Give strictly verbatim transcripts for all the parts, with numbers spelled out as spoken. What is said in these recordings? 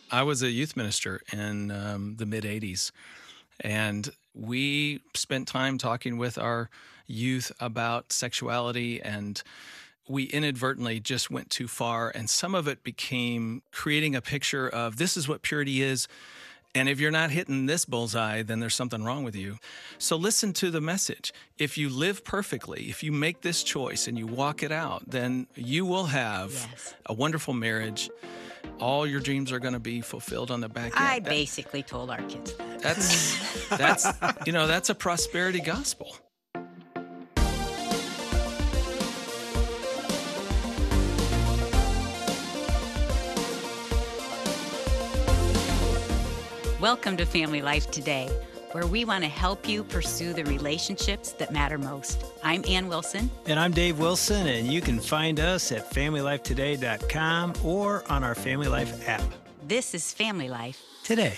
I was a youth minister in um, the mid eighties, and we spent time talking with our youth about sexuality, and we inadvertently just went too far. And some of it became creating a picture of this is what purity is. And if you're not hitting this bullseye, then there's something wrong with you. So listen to the message. If you live perfectly, if you make this choice and you walk it out, then you will have Yes. a wonderful marriage. All your dreams are going to be fulfilled on the back end. I That- basically told our kids that. That's, that's, you know, that's a prosperity gospel. Welcome to Family Life Today, where we want to help you pursue the relationships that matter most. I'm Ann Wilson. And I'm Dave Wilson, and you can find us at family life today dot com or on our Family Life app. This is Family Life. Today.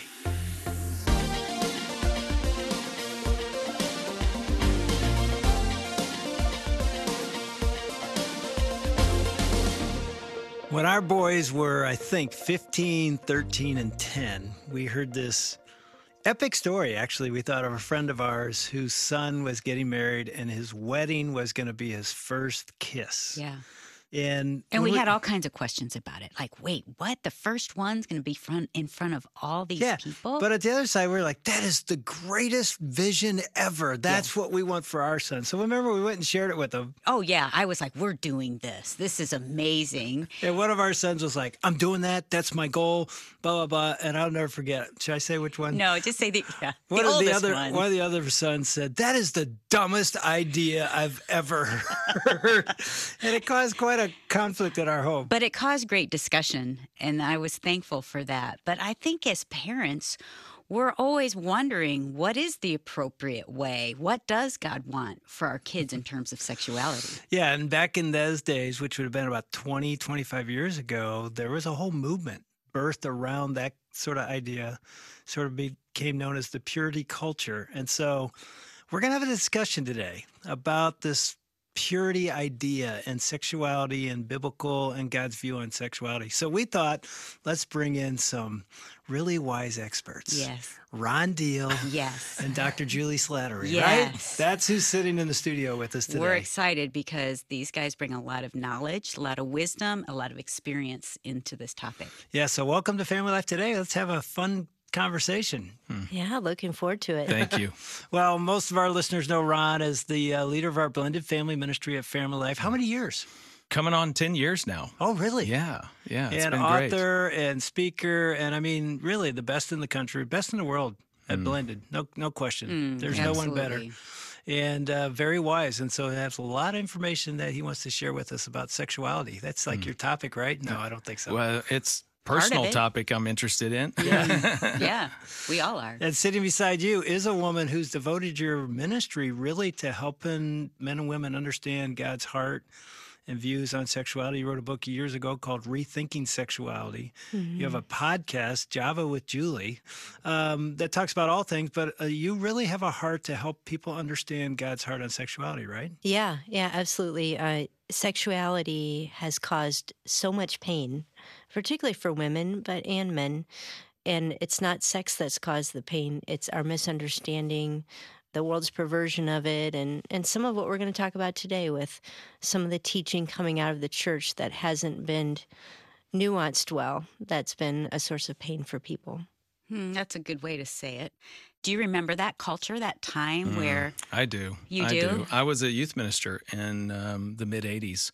When our boys were, I think, fifteen, thirteen, and ten, we heard this epic story, actually. We thought of a friend of ours whose son was getting married, and his wedding was going to be his first kiss. Yeah. And, And we when had all kinds of questions about it. Like, wait, what? The first one's going to be front in front of all these yeah, people? But at the other side, we were like, that is the greatest vision ever. That's what we want for our son. So remember, we went and shared it with them. Oh, yeah. I was like, we're doing this. This is amazing. And one of our sons was like, I'm doing that. That's my goal, blah, blah, blah. And I'll never forget. Should I say which one? No, just say the, yeah, One the of the oldest other one. one of the other sons said, "That is the dumbest idea I've ever heard," and it caused quite a conflict at our home. But it caused great discussion, and I was thankful for that. But I think as parents, we're always wondering, what is the appropriate way? What does God want for our kids in terms of sexuality? Yeah, and back in those days, which would have been about twenty, twenty-five years ago, there was a whole movement birthed around that sort of idea, sort of became known as the purity culture. And so we're going to have a discussion today about this purity idea and sexuality and biblical and God's view on sexuality. So we thought, let's bring in some really wise experts. Yes. Ron Deal Yes. and Doctor Julie Slattery, right? Yes. That's who's sitting in the studio with us today. We're excited because these guys bring a lot of knowledge, a lot of wisdom, a lot of experience into this topic. Yeah, so welcome to Family Life Today. Let's have a fun conversation. Yeah, looking forward to it. Thank you. Well, most of our listeners know Ron as the uh, leader of our blended family ministry at Family Life. How many years? Coming on ten years now. Oh, really? Yeah, yeah, it's and been great. author and speaker, and I mean, really the best in the country, best in the world at blended. No, no question. Mm, There's no one better. absolutely. And uh, very wise. And so he has a lot of information that he wants to share with us about sexuality. That's like your topic, right? No, I don't think so. Well, it's Part of personal it. topic I'm interested in. Yeah, we all are. And sitting beside you is a woman who's devoted your ministry really to helping men and women understand God's heart and views on sexuality. You wrote a book years ago called Rethinking Sexuality. You have a podcast, Java with Julie, um, that talks about all things, but uh, you really have a heart to help people understand God's heart on sexuality, right? Yeah, yeah, absolutely. Uh, sexuality has caused so much pain, particularly for women, but and men. And it's not sex that's caused the pain; it's our misunderstanding, the world's perversion of it, and and some of what we're going to talk about today with some of the teaching coming out of the church that hasn't been nuanced well. That's been a source of pain for people. Hmm, that's a good way to say it. Do you remember that culture, that time where I do. You I do? I was a youth minister in um, the mid eighties,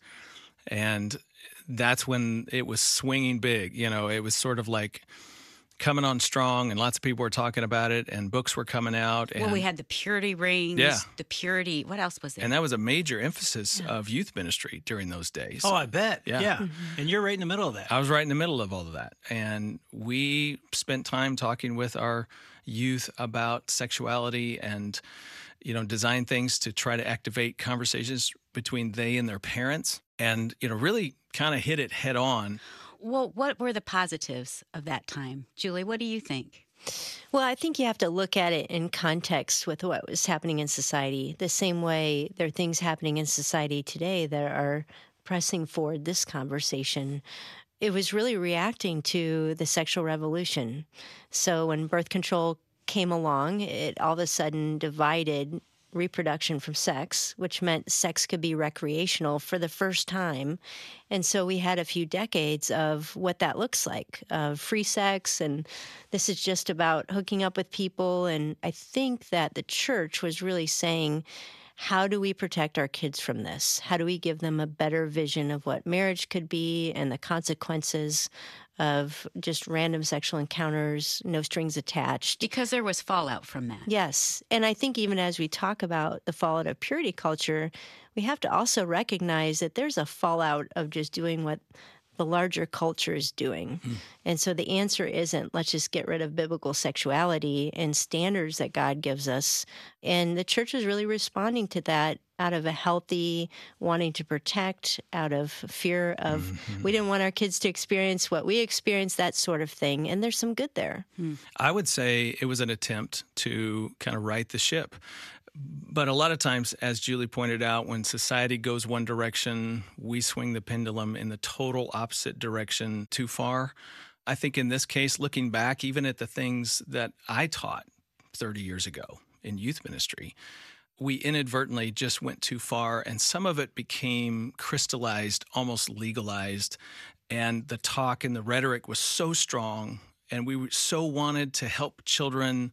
and that's when it was swinging big. You know, it was sort of like coming on strong, and lots of people were talking about it, and books were coming out. And, well, we had the purity rings, Yeah. the purity, what else was there? and that was a major emphasis of youth ministry during those days. Oh, I bet. Yeah. Yeah. And you're right in the middle of that. I was right in the middle of all of that. And we spent time talking with our youth about sexuality and, you know, design things to try to activate conversations between they and their parents and, you know, really kind of hit it head on. Well, what were the positives of that time? Julie, what do you think? Well, I think you have to look at it in context with what was happening in society. The same way there are things happening in society today that are pressing forward this conversation. it was really reacting to the sexual revolution. So when birth control came along, it all of a sudden divided reproduction from sex, which meant sex could be recreational for the first time. And so we had a few decades of what that looks like, uh, free sex, and this is just about hooking up with people. And I think that the church was really saying, how do we protect our kids from this? How do we give them a better vision of what marriage could be and the consequences of just random sexual encounters, no strings attached? Because there was fallout from that. Yes. And I think even as we talk about the fallout of purity culture, we have to also recognize that there's a fallout of just doing what the larger culture is doing. Mm. And so the answer isn't, let's just get rid of biblical sexuality and standards that God gives us. And the church is really responding to that out of a healthy wanting to protect, out of fear of, mm-hmm. we didn't want our kids to experience what we experienced, that sort of thing. And there's some good there. Mm. I would say it was an attempt to kind of right the ship. But a lot of times, as Julie pointed out, when society goes one direction, we swing the pendulum in the total opposite direction too far. I think in this case, looking back, even at the things that I taught thirty years ago in youth ministry, we inadvertently just went too far, and some of it became crystallized, almost legalized, and the talk and the rhetoric was so strong, and we so wanted to help children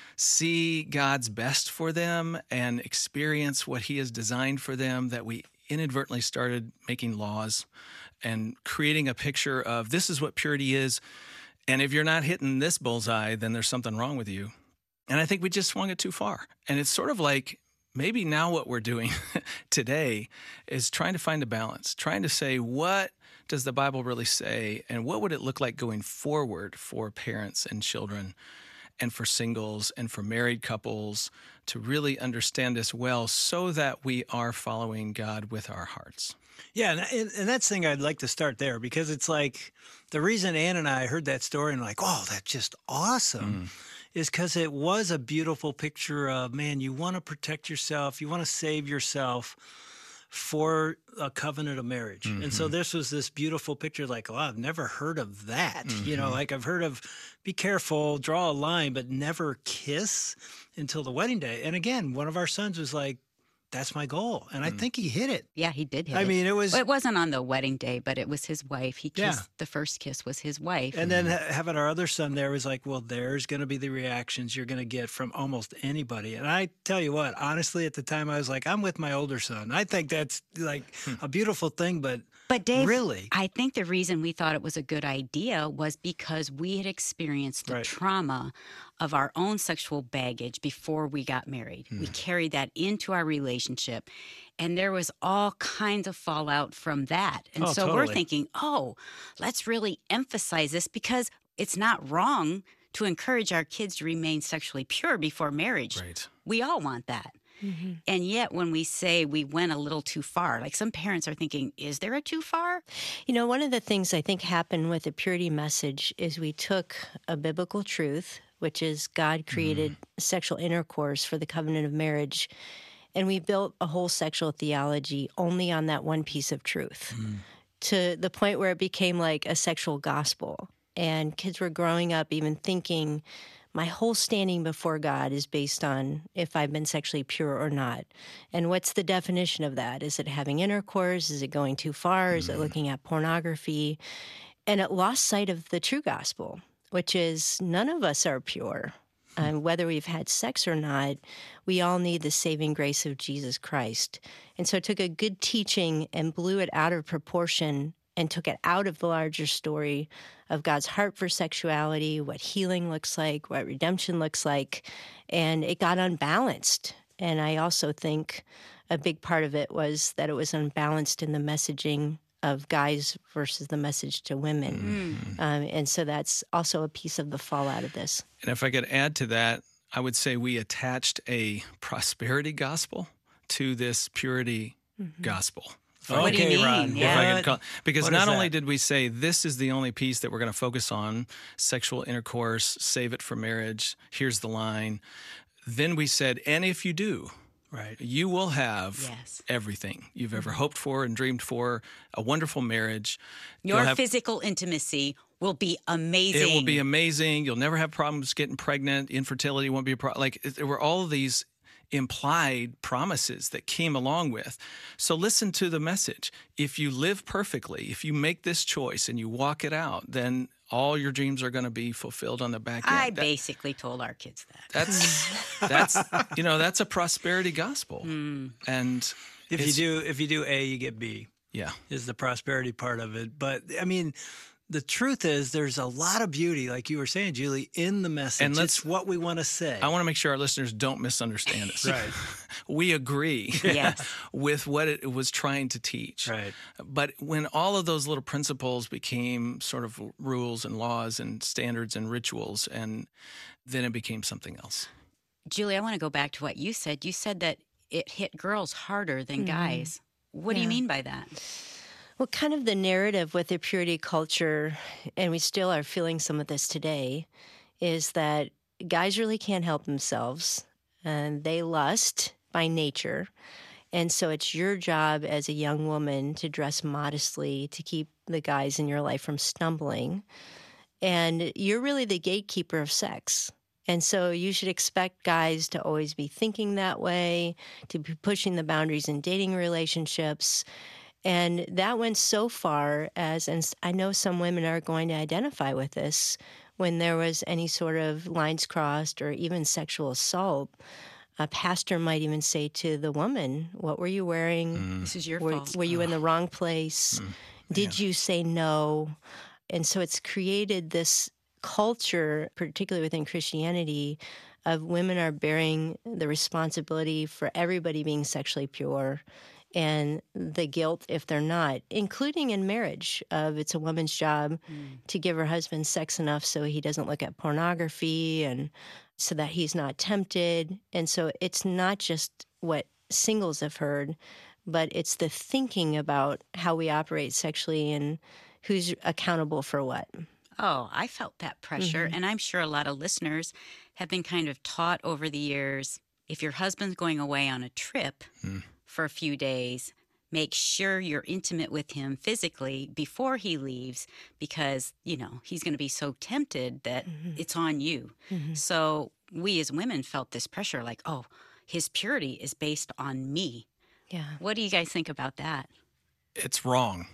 see God's best for them and experience what he has designed for them that we inadvertently started making laws and creating a picture of this is what purity is. And if you're not hitting this bullseye, then there's something wrong with you. And I think we just swung it too far. And it's sort of like maybe now what we're doing today is trying to find a balance, trying to say, what does the Bible really say? And what would it look like going forward for parents and children and for singles and for married couples to really understand this well so that we are following God with our hearts? Yeah, and, and that's the thing I'd like to start there, because it's like the reason Ann and I heard that story and like, oh, that's just awesome, mm. is because it was a beautiful picture of, man, you want to protect yourself, you want to save yourself for a covenant of marriage. Mm-hmm. And so this was this beautiful picture, like, oh, I've never heard of that. Mm-hmm. You know, like I've heard of be careful, draw a line, but never kiss until the wedding day. And again, one of our sons was like, that's my goal. And I mm. think he hit it. Yeah, he did hit I it. I mean, it was... Well, it wasn't on the wedding day, but it was his wife. He kissed, yeah. the first kiss was his wife. And then ha- having our other son there was like, well, there's going to be the reactions you're going to get from almost anybody. And I tell you what, honestly, at the time, I was like, I'm with my older son. I think that's like a beautiful thing, but... But Dave, really? I think the reason we thought it was a good idea was because we had experienced the right. trauma of our own sexual baggage before we got married. Mm. We carried that into our relationship, and there was all kinds of fallout from that. And oh, so totally. we're thinking, oh, let's really emphasize this, because it's not wrong to encourage our kids to remain sexually pure before marriage. Right. We all want that. Mm-hmm. And yet when we say we went a little too far, like some parents are thinking, is there a too far? You know, one of the things I think happened with the purity message is we took a biblical truth, which is God created mm. sexual intercourse for the covenant of marriage, and we built a whole sexual theology only on that one piece of truth, mm. to the point where it became like a sexual gospel. And kids were growing up even thinking, my whole standing before God is based on if I've been sexually pure or not. And what's the definition of that? Is it having intercourse? Is it going too far? Mm. Is it looking at pornography? And it lost sight of the true gospel, which is none of us are pure. Um, whether we've had sex or not, we all need the saving grace of Jesus Christ. And so it took a good teaching and blew it out of proportion and took it out of the larger story of God's heart for sexuality, what healing looks like, what redemption looks like, and it got unbalanced. And I also think a big part of it was that it was unbalanced in the messaging of guys versus the message to women. Mm. Um, and so that's also a piece of the fallout of this. And if I could add to that, I would say we attached a prosperity gospel to this purity mm-hmm. gospel. What okay, do you mean? Ron. Yeah. If I could call, because what not is only that? did we say this is the only piece that we're going to focus on, sexual intercourse, save it for marriage, here's the line. Then we said, and if you do, Right. You will have Yes. everything you've ever hoped for and dreamed for, a wonderful marriage. Your You'll have, physical intimacy will be amazing. it will be amazing. You'll never have problems getting pregnant. Infertility won't be a problem. Like, there were all of these implied promises that came along with. So listen to the message. If you live perfectly, if you make this choice and you walk it out, then all your dreams are going to be fulfilled on the back end. I That- basically told our kids that. That's that's you know that's a prosperity gospel, Mm. and If you it's- do if you do A, you get B. yeah, Is the prosperity part of it. But I mean, the truth is there's a lot of beauty, like you were saying, Julie, in the message. And let's- it's what we want to say. I want to make sure our listeners don't misunderstand us. Right. We agree Yes. with what it was trying to teach. Right. But when all of those little principles became sort of rules and laws and standards and rituals, and then it became something else. Julie, I want to go back to what you said. You said that it hit girls harder than guys. What do you Yeah. mean by that? Well, kind of the narrative with the purity culture, and we still are feeling some of this today, is that guys really can't help themselves and they lust by nature. And so it's your job as a young woman to dress modestly to keep the guys in your life from stumbling. And you're really the gatekeeper of sex. And so you should expect guys to always be thinking that way, to be pushing the boundaries in dating relationships. And that went so far as, and I know some women are going to identify with this, when there was any sort of lines crossed or even sexual assault, a pastor might even say to the woman, "What were you wearing? This is your Were, fault. were you in the wrong place? Did you say no?" And so it's created this culture, particularly within Christianity, of women are bearing the responsibility for everybody being sexually pure and the guilt if they're not, including in marriage, of it's a woman's job to give her husband sex enough so he doesn't look at pornography and so that he's not tempted. And so it's not just what singles have heard, but it's the thinking about how we operate sexually and who's accountable for what. Oh, I felt that pressure. Mm-hmm. And I'm sure a lot of listeners have been kind of taught over the years, if your husband's going away on a trip for a few days, make sure you're intimate with him physically before he leaves, because, you know, he's going to be so tempted that it's on you. So we as women felt this pressure like, oh, his purity is based on me. Yeah. What do you guys think about that? It's wrong.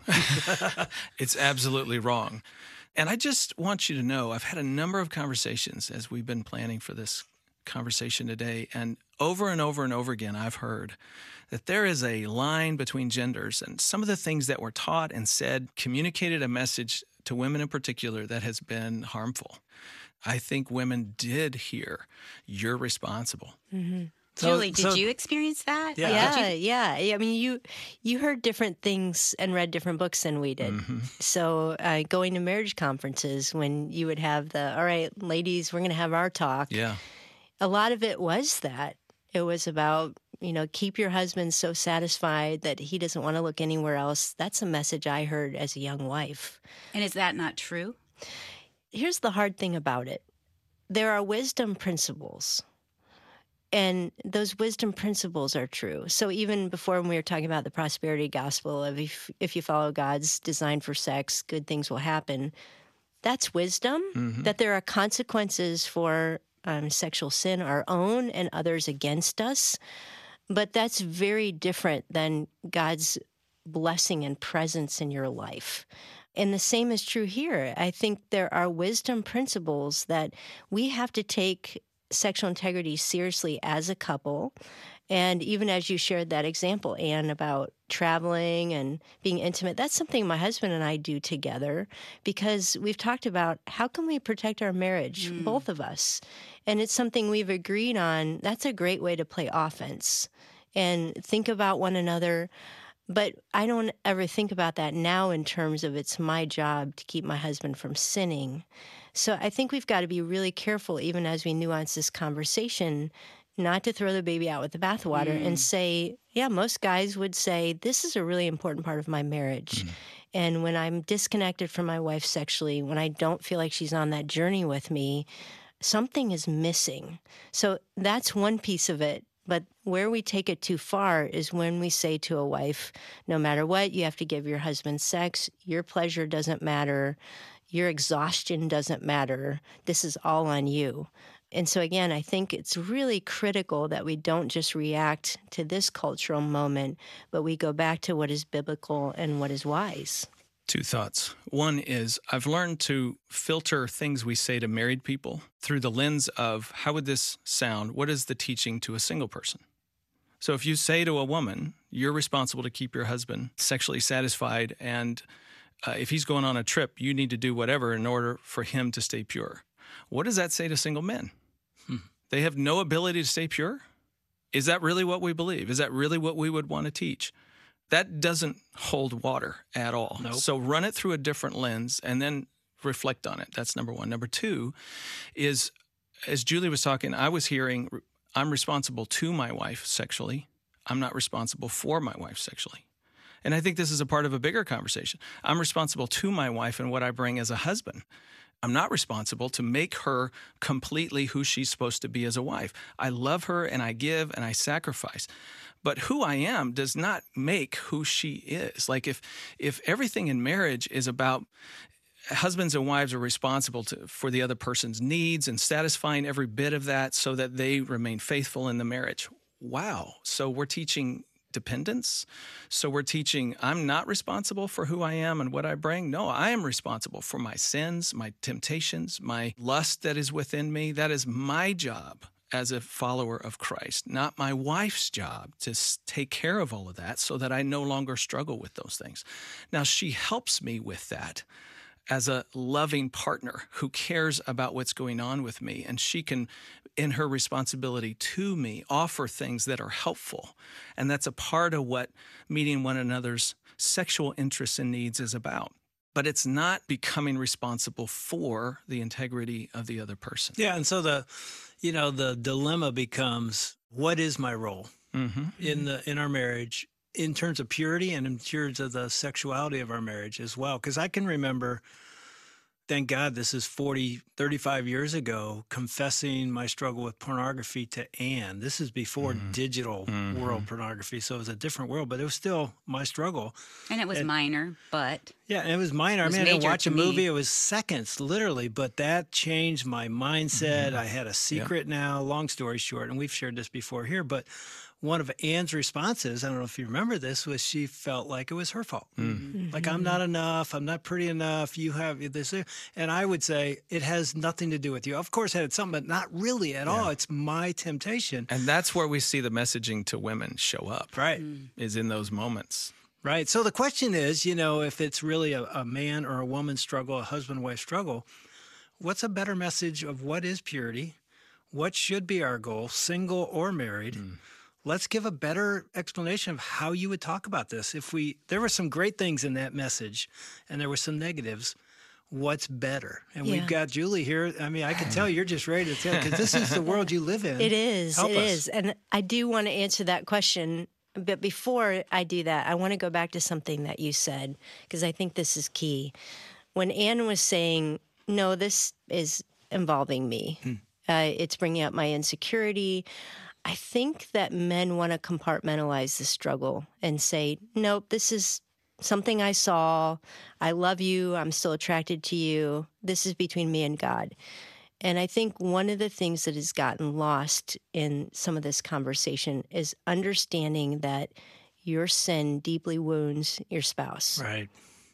It's absolutely wrong. And I just want you to know, I've had a number of conversations as we've been planning for this conversation today. And over and over and over again, I've heard that there is a line between genders, and some of the things that were taught and said communicated a message to women in particular that has been harmful. I think women did hear, you're responsible. So- Julie, did so- you experience that? Yeah. Like, Yeah, did you- yeah. I mean, you you heard different things and read different books than we did. So uh, going to marriage conferences when you would have the, all right, ladies, we're going to have our talk. Yeah. A lot of it was that. It was about, you know, keep your husband so satisfied that he doesn't want to look anywhere else. That's a message I heard as a young wife. And is that not true? Here's the hard thing about it. There are wisdom principles. And those wisdom principles are true. So even before when we were talking about the prosperity gospel of if, if you follow God's design for sex, good things will happen. That's wisdom, that there are consequences for um, sexual sin, our own and others against us. But that's very different than God's blessing and presence in your life. And the same is true here. I think there are wisdom principles that we have to take sexual integrity seriously as a couple. And even as you shared that example, Anne, about traveling and being intimate, that's something my husband and I do together because we've talked about how can we protect our marriage, both of us. And it's something we've agreed on. That's a great way to play offense and think about one another. But I don't ever think about that now in terms of it's my job to keep my husband from sinning. So I think we've got to be really careful, even as we nuance this conversation, not to throw the baby out with the bathwater and say, yeah, most guys would say, this is a really important part of my marriage. And when I'm disconnected from my wife sexually, when I don't feel like she's on that journey with me, something is missing. So that's one piece of it. But where we take it too far is when we say to a wife, no matter what, you have to give your husband sex. Your pleasure doesn't matter. Your exhaustion doesn't matter. This is all on you. And so, again, I think it's really critical that we don't just react to this cultural moment, but we go back to what is biblical and what is wise. Two thoughts. One is I've learned to filter things we say to married people through the lens of how would this sound? What is the teaching to a single person? So if you say to a woman, you're responsible to keep your husband sexually satisfied, and uh, if he's going on a trip, you need to do whatever in order for him to stay pure. What does that say to single men? Hmm. They have no ability to stay pure? Is that really what we believe? Is that really what we would want to teach? That doesn't hold water at all. Nope. So run it through a different lens and then reflect on it. That's number one. Number two is, as Julie was talking, I was hearing, I'm responsible to my wife sexually. I'm not responsible for my wife sexually. And I think this is a part of a bigger conversation. I'm responsible to my wife and what I bring as a husband. I'm not responsible to make her completely who she's supposed to be as a wife. I love her and I give and I sacrifice. But who I am does not make who she is. Like if if everything in marriage is about husbands and wives are responsible to, for the other person's needs and satisfying every bit of that so that they remain faithful in the marriage. Wow. So we're teaching dependence. So we're teaching I'm not responsible for who I am and what I bring. No, I am responsible for my sins, my temptations, my lust that is within me. That is my job as a follower of Christ, not my wife's job to take care of all of that so that I no longer struggle with those things. Now, she helps me with that as a loving partner who cares about what's going on with me, and she can, in her responsibility to me, offer things that are helpful. And that's a part of what meeting one another's sexual interests and needs is about. But it's not becoming responsible for the integrity of the other person. Yeah, and so the, you know, the dilemma becomes, what is my role mm-hmm. in the in our marriage in terms of purity and in terms of the sexuality of our marriage as well? Because I can remember, thank God this is forty, thirty-five years ago, confessing my struggle with pornography to Anne. This is before mm-hmm. digital mm-hmm. world pornography, so it was a different world, but it was still my struggle. And it was and, minor, but... Yeah, and it was minor. It was I mean, I watch a me. movie, it was seconds, literally, but that changed my mindset. Mm-hmm. I had a secret yeah. now, long story short, and we've shared this before here, but one of Anne's responses, I don't know if you remember this, was she felt like it was her fault. Mm-hmm. Like, I'm not enough, I'm not pretty enough, you have this. And I would say, it has nothing to do with you. Of course, it had something, but not really at yeah. all. It's my temptation. And that's where we see the messaging to women show up. Right. Mm. Is in those moments. Right. So the question is, you know, if it's really a, a man or a woman struggle, a husband-wife struggle, what's a better message of what is purity? What should be our goal, single or married? Mm. Let's give a better explanation of how you would talk about this. If we, there were some great things in that message and there were some negatives. What's better? And yeah. we've got Julie here. I mean, I can tell you're just ready to tell, because this is the world you live in. It is. Help it us. is. And I do want to answer that question. But before I do that, I want to go back to something that you said, because I think this is key. When Anne was saying, no, this is involving me, hmm. uh, it's bringing up my insecurity, I think that men want to compartmentalize the struggle and say, nope, this is something I saw. I love you. I'm still attracted to you. This is between me and God. And I think one of the things that has gotten lost in some of this conversation is understanding that your sin deeply wounds your spouse. Right.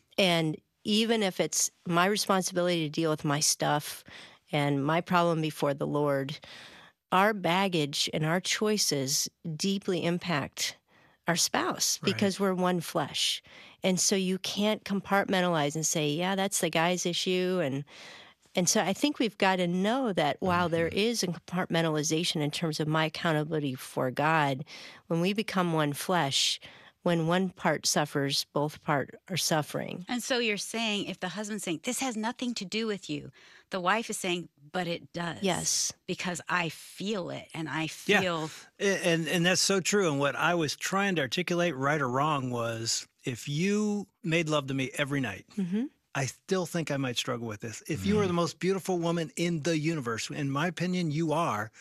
And even if it's my responsibility to deal with my stuff and my problem before the Lord, our baggage and our choices deeply impact our spouse because right. we're one flesh. And so you can't compartmentalize and say, yeah, that's the guy's issue. And And so I think we've got to know that while mm-hmm. there is a compartmentalization in terms of my accountability for God, when we become one flesh, when one part suffers, both parts are suffering. And so you're saying, if the husband's saying, this has nothing to do with you, the wife is saying, but it does. Yes. Because I feel it, and I feel... Yeah. And, and that's so true. And what I was trying to articulate, right or wrong, was if you made love to me every night, mm-hmm. I still think I might struggle with this. If you are the most beautiful woman in the universe, in my opinion, you are,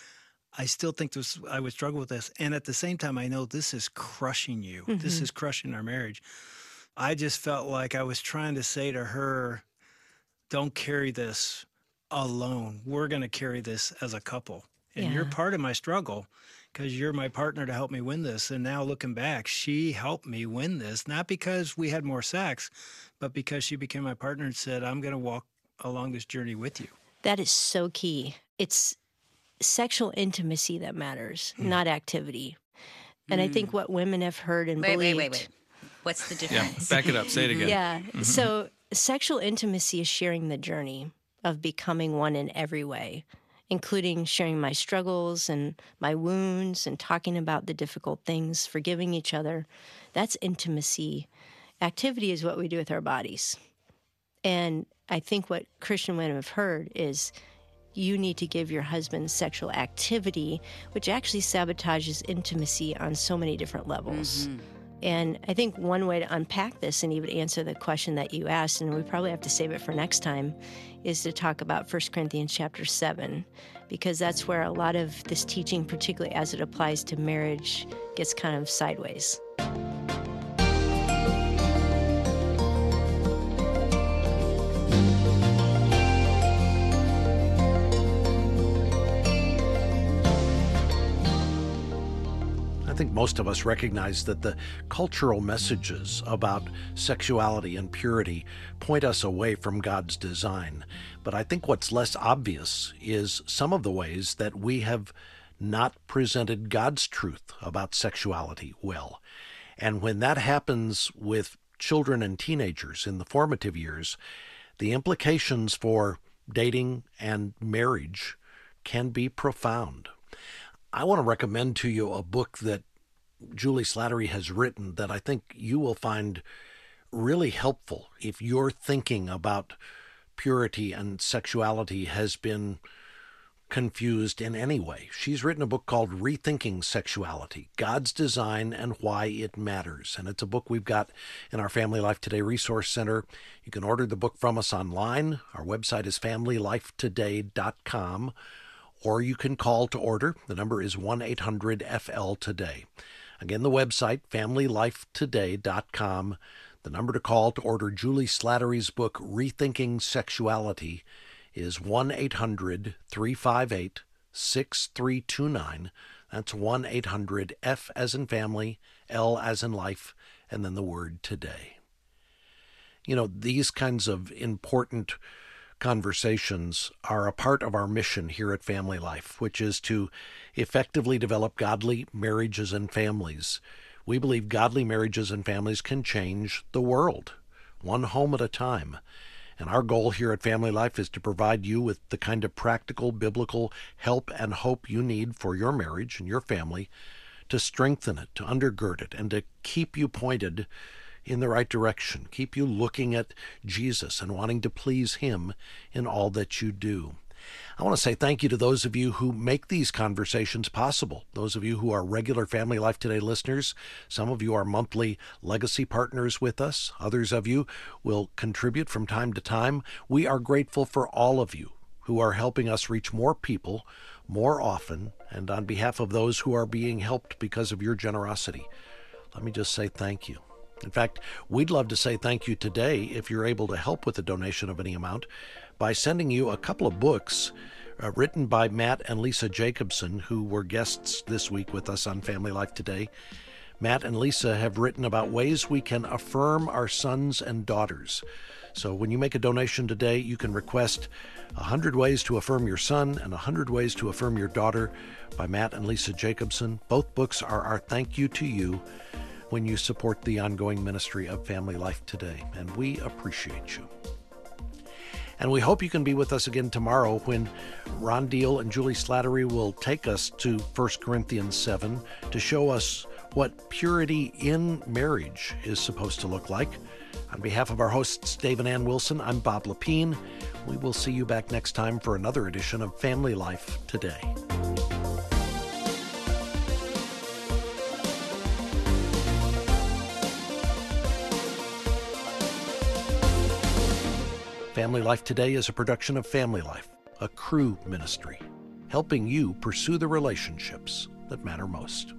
I still think this, I would struggle with this. And at the same time, I know this is crushing you. Mm-hmm. This is crushing our marriage. I just felt like I was trying to say to her, don't carry this alone. We're going to carry this as a couple. And yeah. you're part of my struggle because you're my partner to help me win this. And now looking back, she helped me win this, not because we had more sex, but because she became my partner and said, I'm going to walk along this journey with you. That is so key. It's sexual intimacy that matters, mm. not activity. And mm. I think what women have heard and wait, believed... Wait, wait, wait. What's the difference? Yeah, back it up. Say it again. Yeah. Mm-hmm. So sexual intimacy is sharing the journey of becoming one in every way, including sharing my struggles and my wounds and talking about the difficult things, forgiving each other. That's intimacy. Activity is what we do with our bodies. And I think what Christian women have heard is you need to give your husband sexual activity, which actually sabotages intimacy on so many different levels. Mm-hmm. And I think one way to unpack this and even answer the question that you asked, and we probably have to save it for next time, is to talk about First Corinthians chapter seven, because that's where a lot of this teaching, particularly as it applies to marriage, gets kind of sideways. I think most of us recognize that the cultural messages about sexuality and purity point us away from God's design. But I think what's less obvious is some of the ways that we have not presented God's truth about sexuality well. And when that happens with children and teenagers in the formative years, the implications for dating and marriage can be profound. I want to recommend to you a book that Julie Slattery has written that I think you will find really helpful if your thinking about purity and sexuality has been confused in any way. She's written a book called Rethinking Sexuality, God's Design and Why It Matters. And it's a book we've got in our Family Life Today Resource Center. You can order the book from us online. Our website is family life today dot com. Or you can call to order. The number is one eight hundred F L today. Again, the website, family life today dot com. The number to call to order Julie Slattery's book, Rethinking Sexuality, is one eight hundred three five eight six three two nine. That's one eight hundred F as in family, L as in life, and then the word today. You know, these kinds of important conversations are a part of our mission here at Family Life, which is to effectively develop godly marriages and families. We believe godly marriages and families can change the world, one home at a time. And our goal here at Family Life is to provide you with the kind of practical, biblical help and hope you need for your marriage and your family, to strengthen it, to undergird it, and to keep you pointed in the right direction, keep you looking at Jesus and wanting to please Him in all that you do. I want to say thank you to those of you who make these conversations possible, those of you who are regular Family Life Today listeners. Some of you are monthly legacy partners with us. Others of you will contribute from time to time. We are grateful for all of you who are helping us reach more people more often, and on behalf of those who are being helped because of your generosity, let me just say thank you. In fact, we'd love to say thank you today if you're able to help with a donation of any amount by sending you a couple of books uh, written by Matt and Lisa Jacobson, who were guests this week with us on Family Life Today. Matt and Lisa have written about ways we can affirm our sons and daughters. So when you make a donation today, you can request one hundred Ways to Affirm Your Son and one hundred Ways to Affirm Your Daughter by Matt and Lisa Jacobson. Both books are our thank you to you when you support the ongoing ministry of Family Life Today, and we appreciate you. And we hope you can be with us again tomorrow when Ron Deal and Julie Slattery will take us to First Corinthians seven to show us what purity in marriage is supposed to look like. On behalf of our hosts, Dave and Ann Wilson, I'm Bob Lepine. We will see you back next time for another edition of Family Life Today. Family Life Today is a production of Family Life, a Cru ministry. helping you pursue the relationships that matter most.